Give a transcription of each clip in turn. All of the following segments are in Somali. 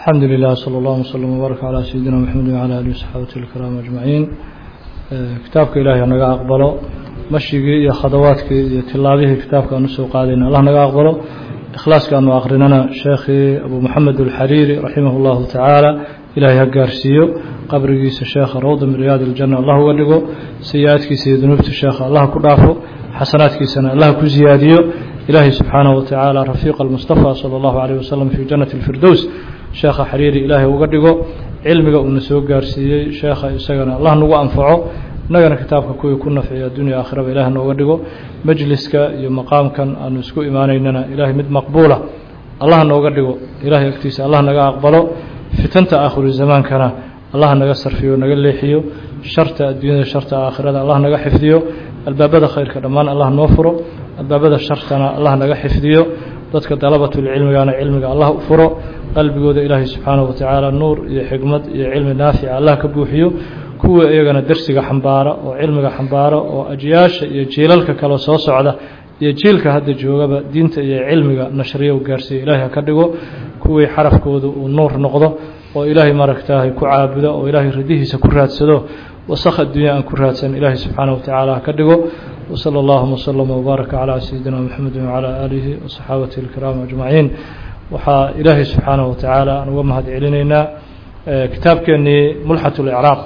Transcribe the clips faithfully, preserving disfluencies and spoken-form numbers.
الحمد لله صلى الله وسلم وبارك على سيدنا محمد وعلى آله وصحبه الكرام أجمعين. كتابك إلهي نجا أقبله مشيقي يا خطواتك يا طلابه كتابك نسوق علينا الله نجا أقبله إخلاص كانوا آخرنا شيخي أبو محمد الحريري رحمه الله تعالى إلهي هجارسيو قبرك الشيخ روض من رياض الجنة الله ولقه سيئاتك سيد نبت الشيخ الله كرافه حسناتك سنة الله كزياديو إلهي سبحانه وتعالى رفيق المصطفى صلى الله عليه وسلم في جنة الفردوس شيخ حريري إلهي وقدقه علمك ونسوق جارسيي شيخ إسقنا الله نوع أنفعه نجنا كتابك كوي كنا في الدنيا آخرة إلهي وقدقه مجلسك يوم مقام كان أن نسكو إيماننا إلهي مد مقبولة الله نوقدقه إلهي اكتيس الله نجا أقبله فتنة آخر الزمان كان الله نجسر فيه ونجل لحيه شرط الدنيا شرط آخرة الله نجا حفظيه الباب هذا خير كرمان الله نوفره الباب هذا شرطنا الله نجا حفظيه ضدك طلبة العلم يعني علمك الله أفره قلبي جود إلهي سبحانه وتعالى النور يا حكمة يا علم نافع الله كبوحيه كوا يجنا درسك حنبارة وعلمك حنبارة وأجياش يجيلك كلا صوص على يجيلك هذا الجواب دينت يا علمك نشريه وجارسي إلهي كدجو كوا حرف كود والنور نقضه وإلهي مركته كعابده وإلهي رديه سكرات سده وسخ الدنيا أن كرات سن إلهي سبحانه وتعالى كدجو وصلى الله وسلم وبارك على سيدنا محمد وعلى آله وصحابته الكرام أجمعين وحا إلهي سبحانه وتعالى نومهد علينا كتاب كأني ملحة الإعراب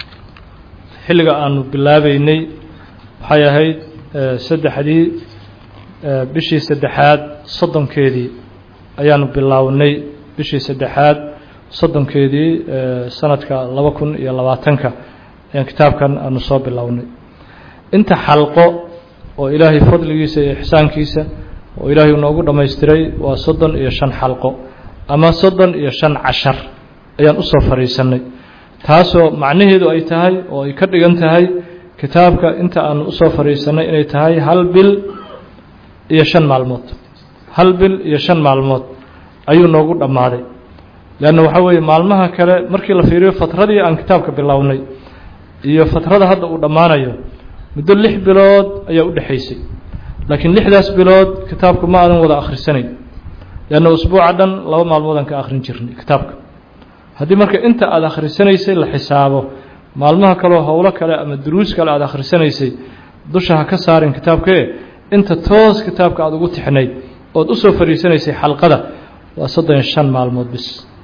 حلقة أن بالله بيني وحيا هيد سد حديث بشي سدحات صدم كيدي أيان بالله وني بشي سدحات صدم كيدي سنة لبكن يا لباتنك يعني كتاب كان نصاب بالله وني أنت حلقة وإلهي فضل كيسة إحسان كيسة وإلهي نقول لما يستري وصدن يشان حلقه أما صدن يشان عشر أيان أصف فريسني تاسو معنيه دو أي تهاي ويكرر أنتهاي كتابك أنت أن أصف فريسني أي تهاي هل بال يشان معلومات هل بال يشان معلومات أيو نقول لما هذا لأنه حوي معلومها كلا مركي لفيريو فترة دي عن كتابك باللوني هي فترة هذا ودمانة يو بدل لح بلاد أيو دحيسي لكن لحداس بلاد كتابك ما أنا وضع آخر السنة لأنه أسبوع عدن لو معلومات كآخر جرني كتابك هذه مركة أنت على آخر السنة يصير لحسابه معلومها كلو هولا كلا أما الدروس كلا على آخر السنة يصير دوشها كسارين كتابك أنت توز كتابك على قوت حني أو دوسو فري سنة يصير حلقة وصدق الشان معلومات بس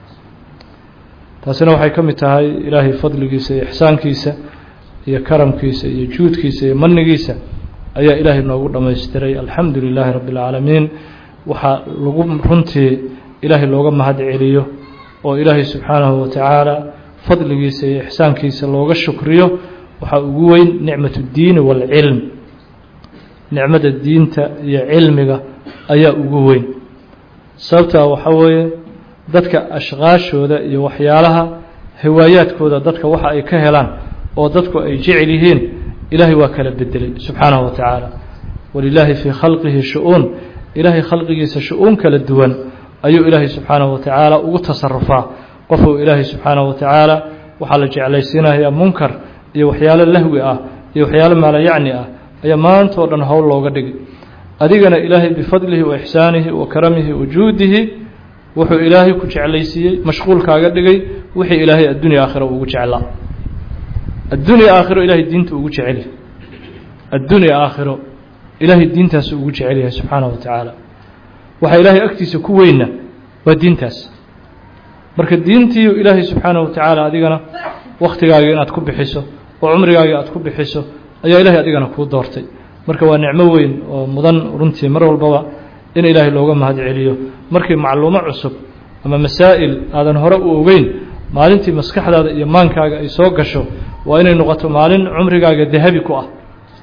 تاسنا وحي كم تهاي إلهي فضل كيسة إحسان كيسة يا كرم كيسة يا جود كيسة يا من كيسة أي إلهي نقول لما يستري الحمد لله رب العالمين وحا لقوم رنتي إلهي لوغا مهد عليه وإلهي سبحانه وتعالى فضل كيسة إحسان كيسة لوغا الشكريه وحا أقوين نعمة الدين والعلم نعمة الدين يا علمك أي أقوين سبتها وحوي ذاتك أشغاش وذا يوحيالها هوايات كودا ذاتك وحا أي كهلان وذاتك أي جعلهين إلهي وكل بالدليل سبحانه وتعالى ولله في خلقه شؤون إلهي خلقه شؤون كالدوان أي إلهي سبحانه وتعالى وتصرفه قفوا إلهي سبحانه وتعالى وحال جعل سينا هي منكر يوحيال اللهوي آه يوحيال ما لا يعني آه أي ما أنت ودن هول الله قدق أدينا إلهي بفضله وإحسانه وكرمه وجوده وحو إلهي كجعل سي مشغول كاقدقي وحي إلهي الدنيا آخرة وجعله الدنيا آخره إلهي الدين توجه عليه الدنيا آخره إلهي الدين تاس توجه عليه سبحانه وتعالى وحي إلهي أكتس كوينا والدين تاس برك الدين تيو إلهي سبحانه وتعالى أدينا وقت جاي أنا تكب حسه وعمر جاي أتكب حسه أي إلهي أدينا كود دارتي برك ونعموين ومضن رنتي مرة والبوا إن إلهي لوجا ما هذا عليه برك معلومة عصب أما مسائل هذا نهرب وين maalintii maskaxdaada iyo maankaaga ay soo gasho waa inay noqoto maalin umrigaaga dahabi ku ah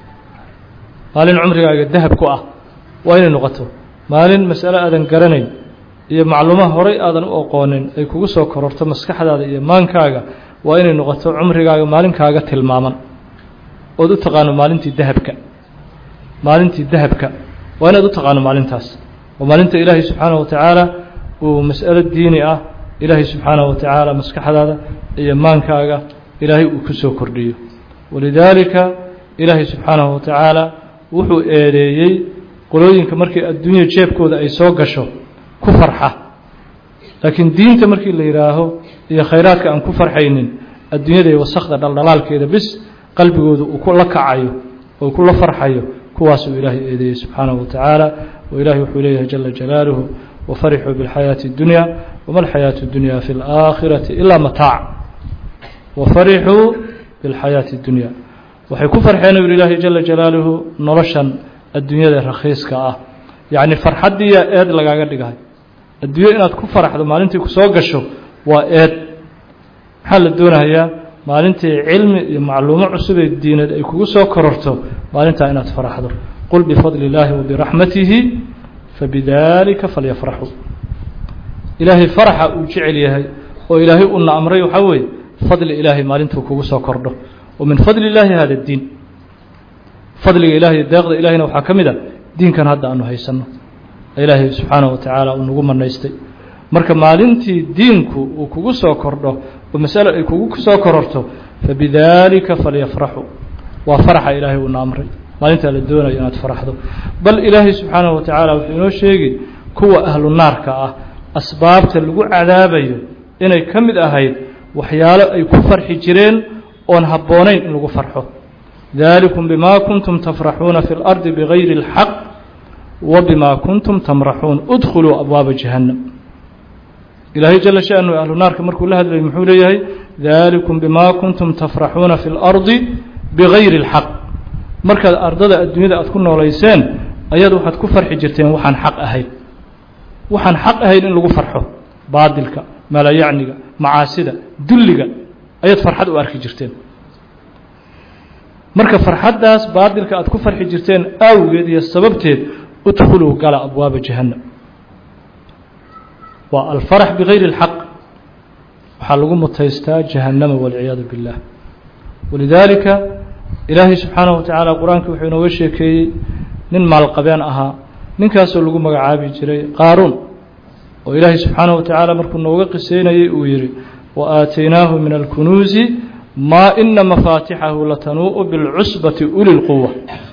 maalin umrigaaga dahab ku ah waa inay noqoto maalin mas'ala aadan garanayn iyo macluumaad horay aadan u aqoonin ay kugu soo kororto maskaxdaada iyo maankaaga waa inay noqoto umrigaaga maalinkaaga tilmaaman oo u taqaano maalintii dahabka maalintii dahabka waa inaad u taqaano maalintaas oo maalinta Ilaahay subhanahu wa ta'ala oo mas'ala diini ah إلهي سبحانه وتعالى مسكح هذا إيمان كاغا إلهي وكسو كرديو ولذلك إلهي سبحانه وتعالى وحو إيريي قلوين كمركي الدنيا جيب كودا أي سوقشو كفرحة laakiin diinta markii la yiraaho iyo khayraadka aan ku farxaynin adduunyada iyo wasaqda dhaldhalaalkeeda bis qalbigoodu uu ku la kacayo oo ku la farxayo kuwaas uu ilaahay eedeeyay subxaanahu wa tacaala wa ilaahay wuxuu leeyahay jalla jalaaluhu وفرحوا بالحياة الدنيا وما الحياة الدنيا في الآخرة إلا متاع وفرحوا بالحياة الدنيا waxay ku farxeen uu ilaahay jalla jalaaluhu noloshan adduunyada raqiiska ah yaani farxadiya eed lagaaga dhigahay adduunyo inaad ku faraxdo maalintii ku soo gasho waa eed waxa la doonayaa maalintii cilmi iyo macluumaad cusub ee diinad ay kugu soo kororto maalinta inaad faraxdo qul bi fadlillahi wa bi rahmatihi fabidalika falyafrahu ilaahay faraxa uu jecel yahay oo ilaahay uu naamray waxa weey fadli ilaahay maalintuu kugu soo kordho ومن فضل الله هذا الدين فضل إلهي داقد إلهنا وحكمنا دين كان هذا أنه هيسنه إلهي سبحانه وتعالى أنه قمنا يستي مركب مالنتي دينك وكوكسو كرده ومسألة كوكسو كررته فبذلك فليفرحوا وفرح إلهي ونامري مالنتي للدون ينات فرحه بل إلهي سبحانه وتعالى وحينه شيء كوا أهل النار كأه أسباب تلقوا عذابي إنه يكمل أهيد وحياله أي كفر حجرين oon habboonayn in lagu farxo dalikum bima kuntum tafraxuuna fi اlardi bigayri اlxaq wa bima kuntum tamraxuun udkhuluu abwaaba jahannam ilaahay jalla sha'nu ahlu naarka markuu la hadlayay muxuu leeyahay dalikum bima kuntum tafraxuuna fi اlardi bigayri اlxaq markaad ardada adduunyada aad ku noolayseen ayaad waxaad ku farxi jirteen waxaan xaq ahayn waxaan xaq ahayn in lagu farxo baadilka malayacniga macaasida dulliga ayaad farxad u arki jirteen marka farxadaas baadilka aad ku farxi jirteen awgeed iyo sababteed udkhuluu gala abwaaba jahannam wa alfarx bigayri alxaq waxaa lagu mutaystaa jahannama walciyaadu billah walidaalika ilaahay subxaanahu wa tacaala qur-aanka wuxuu inooga sheekeeyey nin maalqabeen ahaa ninkaasoo lagu magacaabi jiray qaaruun oo ilaahay subxaanahu wa tacaala markuu nooga qiseynayay uu yidhi وآتيناه من الكنوز ما إن مفاتحه لتنوء بالعصبة أولي القوة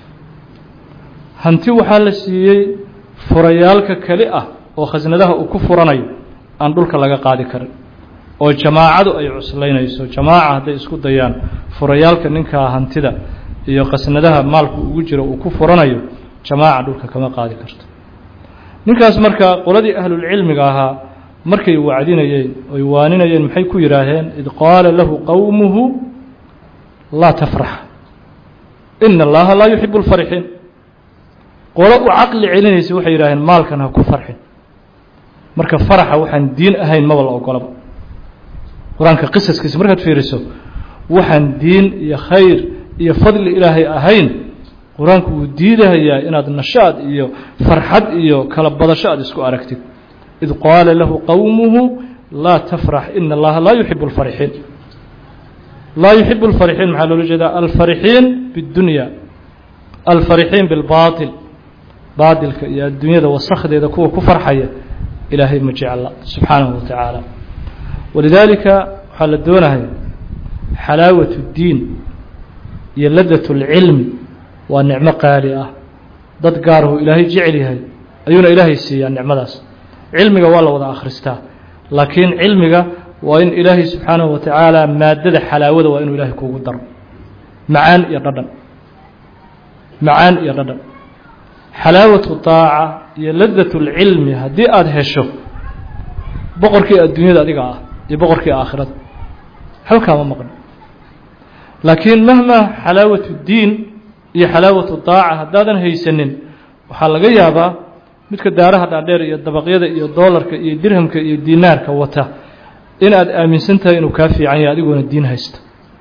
هنتي وحال سيي فريالك كلئة وخزندها وكفرني أن دولك لغا قادي كر oo jamaacadu ay cuslaynayso jamaaca haday isku dayaan furayaalka ninka hantida iyo qasnadaha maalku ugu jiro uu ku furanayo jamaaca dhulka kama qaadi karto ninkaas marka qoladii ahlul cilmiga ahaa markay wacdinayeen oo waaninayeen maxay ku yiraahdeen id qaala lahu qawmuhu la tafrah inna allaha la yuhibbu al-farihin qolo u aqli celinaysa waxay yiraahdeen maalkan ha ku farxin marka faraxa waxaan diin ahayn ma wala ogolaba quraanka qisaskiisa markaad fiiriso waxaan diin iyo khayr iyo fadli ilaahay ahayn quraanku uu diidayaa inaad nashaad iyo farxad iyo kala badasho aad isku aragtid إذ قال له قومه لا تفرح إن الله لا يحب الفرحين لا يحب الفرحين محل الجداء الفرحين بالدنيا الفرحين بالباطل باطل يا الدنيا والصخر إذا كوا كفر حيا إلهي مجيء الله سبحانه وتعالى ولذلك حال الدونها حلاوة الدين يلذة العلم والنعمة قارئة ضد قاره إلهي جعلها أيون إلهي سيا النعمة داس علمك والله وضع أخرسته لكن علمك وإن إلهي سبحانه وتعالى مادة حلاوة وإن إلهي كو قدر معان يردن معان يردن حلاوة الطاعة هي لذة العلم هدي أدهشه بقرك الدنيا ذلك يبقرك آخرة هل كان مقرن لكن مهما حلاوة الدين هي حلاوة الطاعة هدادا هي سنين وحلقة يابا midka daaraha dhaadheer iyo dabaqyada iyo doolarka iyo dirhamka iyo diinaarka wata in aad aaminsan tahay inuu ka fiican yahay adiguna diin haysto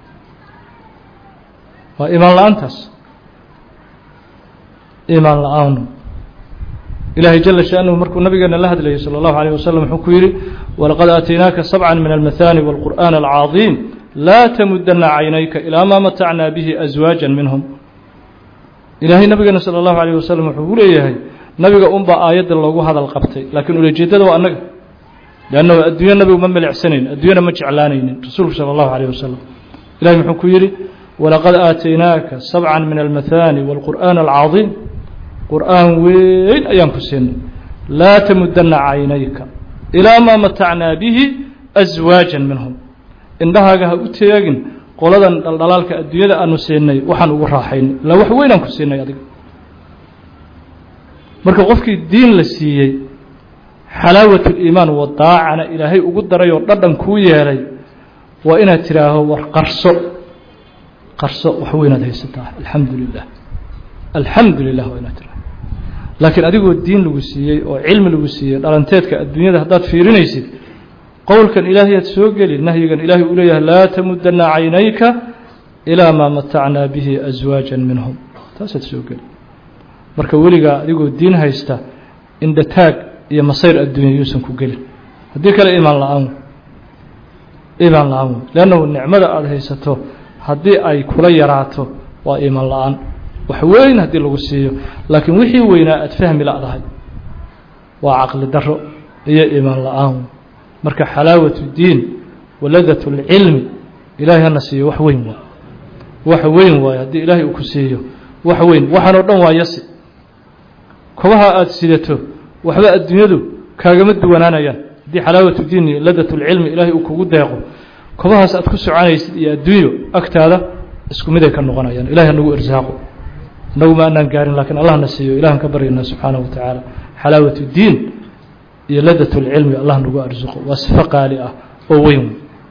waa iimaan la'aantaas iimaan la'aan ilaahay jalla sha'nuhu markuu nabigeena la hadlayay sallallahu alayhi wasallam wuxuu ku yiri walaqad aataynaaka sab'an min al-mathani wal-qur'an al-'azim la tamuddanna 'aynayka ila ma mata'na bihi azwajan minhum ilaahay nabigeena sallallahu alayhi wasallam wuxuu leeyahay nabiga umba aayada loogu hadal qabtay laakiin uleejeedada waa anaga laana adduunyo nabiga ma milicsaneyn adduunyo ma jeclaanaynin rasuulku sallallahu alayhi wasallam ilaahay wuxuu ku yiri walaqad aataynaaka sab'an min al-mathani wal-qur'an al-'azim qur'an weyn ayaan ku siinay la tamuddanna 'aynayka ilaa maa matacnaa bihi aswaajan minhum indhahaaga ha u teegin qoladan dhaldhalaalka adduunyada aanu siinay waxaan ugu raaxaynay ilaa wax weynaan ku siinay adiga marka qofkii diin la siiyey xalaawat liimaan wadaacana ilaahay ugu daray oo dhadhan kuu yeelay waa inaad tidhaaho war qarso qarso wax weynaad haysataa alxamdu lilah alxamdu lilah waa inaad tidhaho laakiin adigoo diin lagu siiyey oo cilmi lagu siiyey dhalanteedka adduunyada haddaad fiirinaysid qowlkan ilaahayaad soo geli nahyigan ilaahay uu leeyahay laa tamudana caynayka ilaa maa matacnaa bihi aswaajan minhum taasaad soo geli marka weligaa adigoo diin haysta indhataag iyo masayr adduunya yuusan ku gelin haddii kale imaan la-aan imaan la-aan wey leannahu nicmada aada haysato haddii ay kula yaraato waa imaan la-aan wax weyn haddii lagu siiyo laakiin wixii weynaa aada fahmi la-dahay waa caqli daro iyo imaan la-aan marka xalaawatu diin waladat lcilmi ilaahay hana siiyo wax weyn waay wax weyn waayo haddii ilaahay uu ku siiyo wax weyn waxaan oo dhan waa yasi kobaha aada sidato waxba adduunyadu kaagama duwanaanayaan haddii xalaawatu diin iyo ladat lcilmi ilaahay uu kugu deeqo kobahaas aad ku soconaysid iyo adduunyo agtaada isku mid ay ka noqonayaan ilahay hanagu irsaaqo inagu ma anaan gaarin lakiin allahna siiyo ilahan ka baryana subxaanahu wa tacaala xalaawatu diin iyo ladat lcilmi allah nagu arsuqo waa sifo qaali ah oo weyn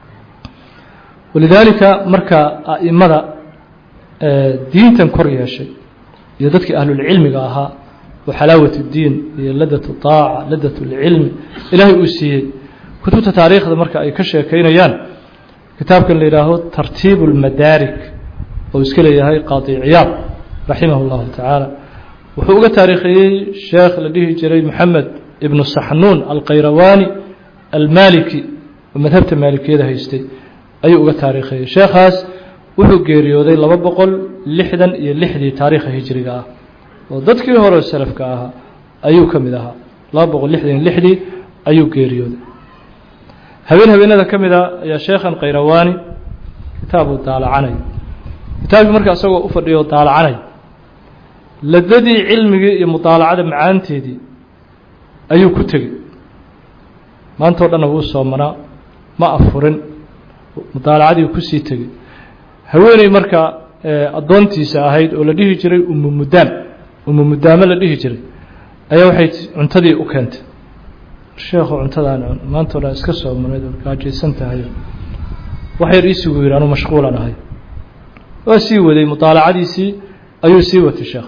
walidaalika marka a'imada diintan kor yeeshay iyo dadkii ahlulcilmiga ahaa oo xalaawat diin iyo ladat taaca ladat lcilmi ilaahay uu siiyey kutubta taariikhda marka ay ka sheekaynayaan kitaabkan la yidhaaho tartiib lmadaarik oo iska leeyahay qaadi ciyaad raximah اllahu tacaala wuxuu uga taariikheeyey sheekh la dhihi jiray moxamed ibnu saxnuun alkhayrawaani almaliki oo madhabta maalikiyada haystay ayuu uga taariikheeyey sheekhaas wuxuu geeriyooday laba boqol lixdan iyo lixdii taariikha hijriga ah oo dadkii hore salafka ahaa ayuu ka mid ahaa laba boqol lixdan iyo lixdii ayuu geeriyooday habeen habeenada ka mid a ayaa sheekhan khayrawaani kitaabu daalacanay kitaabkii marka isagoo u fadhiyo daalacanay ladadii cilmigii iyo mudaalacada macaanteedii ayuu ku tegey maanta o dhanna wuu soomanaa ma afurin mudaalacadii kusii tegey haweeney marka addoontiisa ahayd oo la dhihi jiray umu mudaam umu mudaamo la dhihi jiray ayaa waxay cuntadii u keentay sheekhu cuntadaan maanta o dhan iska soomanayd oo gaajaysan tahay wax yar iisugu yidhi anuu mashquulan ahay waa sii waday mudaalacadiisii ayuu sii watay sheekh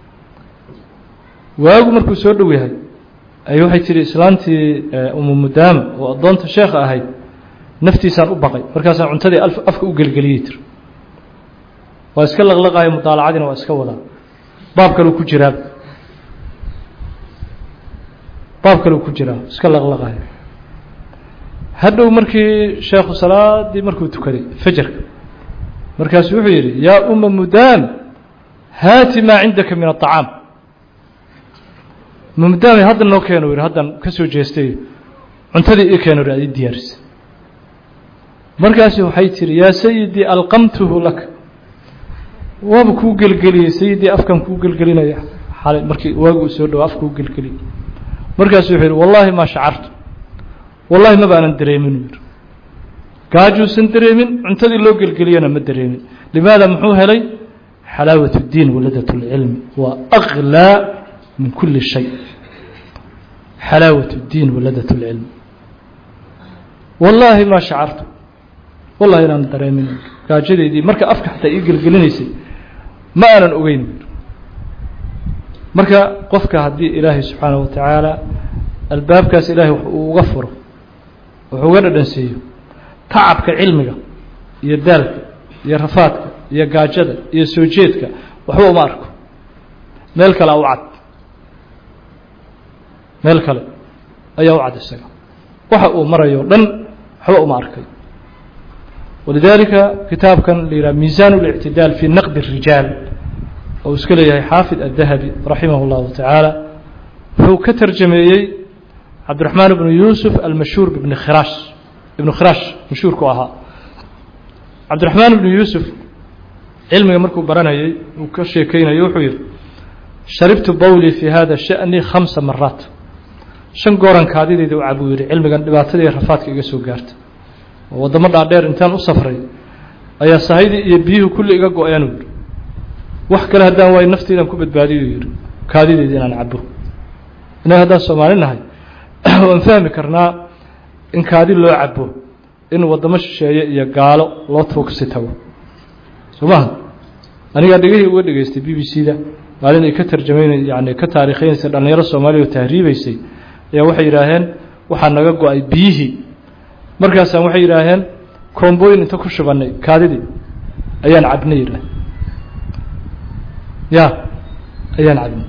waagu markuu soo dhow yahay ayuu waxay tihi islaantii umu mudaama oo addoonta sheekha ahayd naftiisaan u baqay markaasaan cuntadii afka u gelgeliyey tir waa iska laqlaqayo mudaalacadiina waa iska wadaa baab kaleu ku jiraa baab kaleu ku jiraa iska laqlaqayo hadhow markii sheekhu salaadii markuu tukaday fajarka markaasuu wuxuu yidhi yaa uma mudaam haati maa cindaka min aطacaam uma mudaamay haddan noo keeno yidhi haddan ka soo jeestay cuntadii ii keeno yidhi ad ii diyaarisa markaasu waxay tihi yaa sayidii alqamtuhu laka waaba kuu gelgeliyey sayidii afkan kuu gelgelinaya xalay markii waagu soo dhawo afka u gelgeliyey markaasuu wuxuu yidhi wallaahi maa shacartu wallahi maba aanan dareemin u yidhi gaajuusan dareemin cuntadii loo gelgeliyana ma dareemin limaada muxuu helay xalaawat اdiin waladat اlcilmi waa aklaa min kuli shay xalaawat اdiin waladat اlcilmi wallaahi maa shacartu wallahi inaan dareemin gaajadeydii marka afka xataa ii gelgelinaysay ma aanan ogeyn marka qofka haddii ilaahay subxaanaه wa tacaala albaabkaas ilaahay uu uga furo wuxuu uga dhadhansiiyo tacabka cilmiga iyo daalka iyo rafaadka iyo gaajada iyo soo jeedka waxba uma arko meel kale u cad meel kale ayaa u cad isaga waxa uu marayo dhan waxba uma arkay walidaalika kitaabkan la yidhaha miisaan اlictidaal fi naqd الrijaal oo iska leeyahay xaafid الdahabi raximah اllahu tacaala wuxuu ka tarjameeyey cabdiraxmaan ibnu yuusuf almashhuur ibni khiraash ibnu khiraash mashhuurku ahaa cabdiraxmaan ibnu yuusuf cilmiga markuu baranayay uu ka sheekeynayo wuxuu yidhi sharibtu bawlii fi hada sha'ni khamsa maraat shan gooran kaadideeda u cabo yiri cilmigan dhibaatada iyo rafaadka iga soo gaartay oo wadamo dhaadheer intaan u safray ayaa sahaydii iyo biyuhu kulli iga go'een wax kale hadaan way nafteedan ku badbaadiyo yiri kaadideeda inaan cabo inay hadaan Soomaalinahay waan fahmi karnaa in kaadi loo cabo in wadamo shisheeye iyo gaalo loo toogsi tago Soomaa aniga dhigay uga dhigaystay B B C da maalin ay ka tarjumayeen yaani ka taariikheynaysa dhalinyaro Soomaaliya oo tahriibaysay ayaa waxay yiraahdeen waxa naga go'ay biyihii markaas waxay yiraahdeen kombooyin inta ku shubanay kaadidii ayaan cabnay yiraahdeen ya ayaan cabnay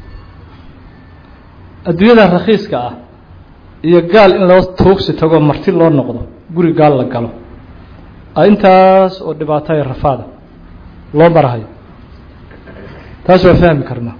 adduunyada raqiiska ah iyo gaal in loo toogsi tago marti loo noqdo guri gaal la galo intaas oo dhibaato ay rafaada loo barahay taas waa fahmi karnaa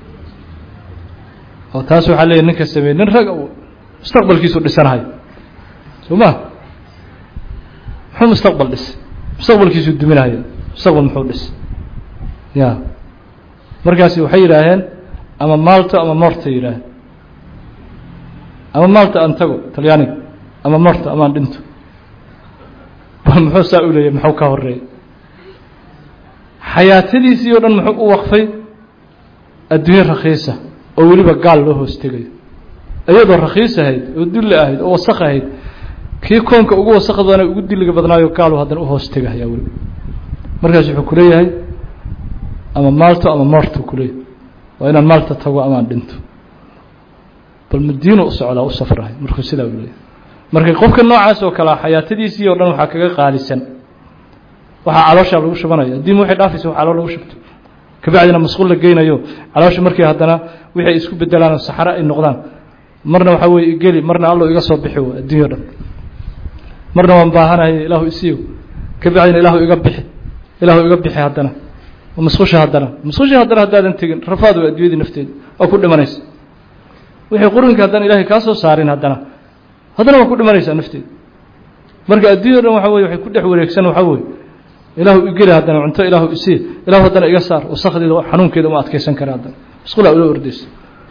oo taas waxa leeyahay ninka sameeyay nin rag mustaqbalkiisu dhisanahay Soomaa muxuu mustaqbal dhis mustaqbalkiisu duminahay mustaqbal muxuu dhis ya markaas waxay yiraahdeen ama maalto ama marto yiraahdeen ama maalto aan tago talyaaniga ama marto ama dhinto muxuu saa u leeyahay muxuu ka horeeyay xayaatadiisii oo dhan muxuu u waqfay adduunyo raqiisa oo waliba gaal loo hoostagay ayadoo raqiis ahayd oo dil ahayd oo wasakh ahayd kii koonka ugu wasaqadana ugu diliga badnaayo gaal haddana u hoostagay ayaa wali markaas wuxuu ku leeyahay ama maalto ama marto ku leeyahay waa inaan maalta tago ama dhinto bal madiino u socdaa u safrahay markuu sidaa u leeyahay markay qofka noocaas oo kala xayaatadiisii oo dhan waxa kaga qaalisan waxa caloosha lagu shubanayo diin wixii dhaafayso waxa lagu shubto kabacdina masquul la geynayo caloosha markii haddana wixii isku bedelaan saxara ay noqdaan marna waxa weey geli marna allo iga soo bixi waa adduunyo dhan marna waan baahanahay ilaahu isiyo kabacdina ilaahu iga bixi ilaahu iga bixi haddana masquusha haddana masquusha haddana haddaadan tagin rafaad waa adduunyada nafteeda oo ku dhimanaysa wixii qurinka haddana ilaahay ka soo saarin haddana haddana waa ku dhimanaysa nafteeda marka adduunyo dhan waxa weey waxay ku dhex wareegsan waxa weey ilaahu igeli haddana cunto ilaahu isii ilaahu haddana iga saar oo sakhdeeda xanuunkeeda ma adkeysan kara haddana isqula ula ordaysa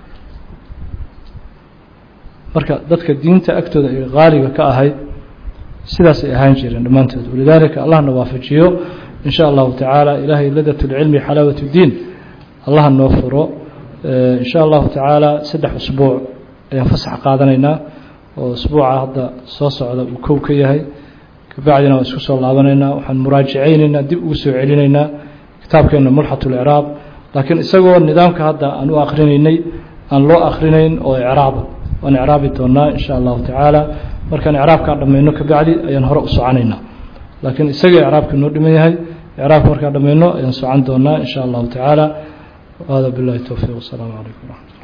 marka dadka diinta agtooda ay qaaliga ka ahayd sidaas ay ahaan jireen dhamaantood walidaalika allahna waafajiyo in sha Allah ta'ala ilaahay ladatul ilmi halawatu diin allah noo furo in sha Allah ta'ala saddex usbuuc ayaan fasax qaadanayna oo usbuuca hadda soo socda uu koob ka yahay kabacdina waan isku soo laabanayna waxaan muraajaceynayna dib ugu soo celinayna kitaabkeena mulhatul i'raab laakiin isagoo nidaamka hadda aan u akhrineynay aan loo akhrinayn oo i'raab waan i'raabi doonaa in sha Allah ta'ala markaan i'raabka dhameeyno kabacdi ayaan hore u soconayna laakiin isaga i'raabka noo dhiman yahay i'raabka markaan dhameeyno ayaan socon doonaa in sha Allah ta'ala hada billahi tawfiiq. Assalamu alaykum.